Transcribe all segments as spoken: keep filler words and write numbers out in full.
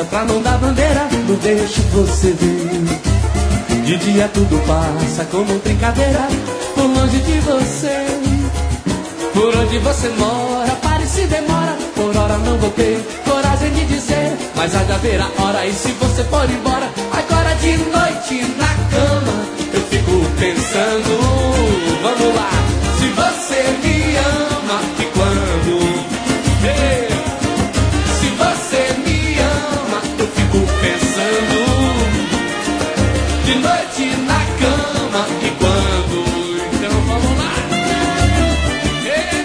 graça pra não dar bandeira, não deixo você ver. De dia tudo passa como brincadeira, por longe de você. Por onde você mora, pare se demora, por hora não vou ter coragem de dizer, mas há de haver a hora, e se você for embora, agora de noite na cama, eu fico pensando, vamos lá, se você me ama e quando, hey, se você me ama, eu fico pensando, de noite na cama e quando, então vamos lá. Hey.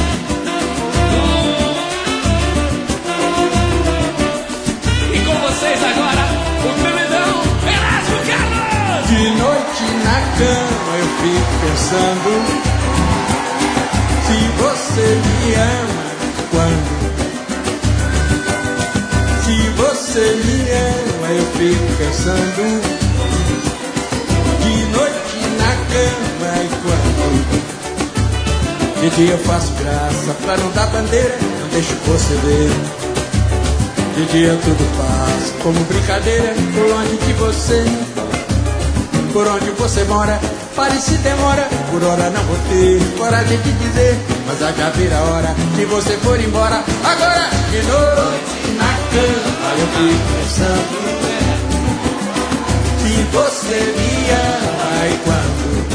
E com vocês agora, o tremendão Erasmo Carlos! De noite na cama eu fico pensando, se você me ama, quando? Se você me ama, eu fico pensando, de noite na cama e quando? De dia eu faço graça pra não dar bandeira, não deixo você ver. De dia tudo passa como brincadeira, por longe de você. Por onde você mora, pare se demora, por hora não vou ter coragem de dizer, mas há de haver a hora que você for embora. Agora de noite na cama eu fico pensando, se você me ama e quando?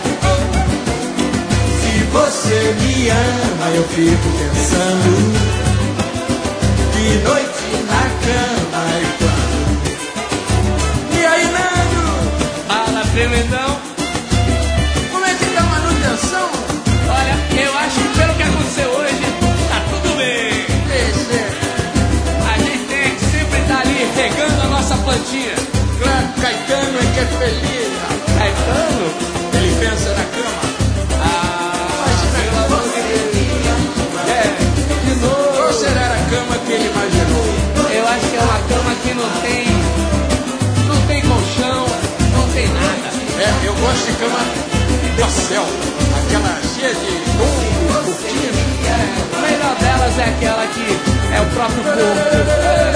Se você me ama eu fico pensando, de noite na cama e quando? E aí, Nando? Fala, tremendão. Como é que tá a manutenção? Olha, eu acho que pelo que aconteceu hoje, tá tudo bem. Esse é, A gente tem que sempre estar ali regando a nossa plantinha. claro, Caetano é que é feliz. Caetano? Ele pensa na cama. Ah, Imagina pelo que amor você de Deus. me É, de Qual novo. será a cama que ele imaginou? Eu acho que é uma cama que não tem, não tem colchão, não tem nada. É, eu gosto de cama de céu. Aquela cheia de tom, cortina. É, a melhor delas é aquela que é o próprio corpo.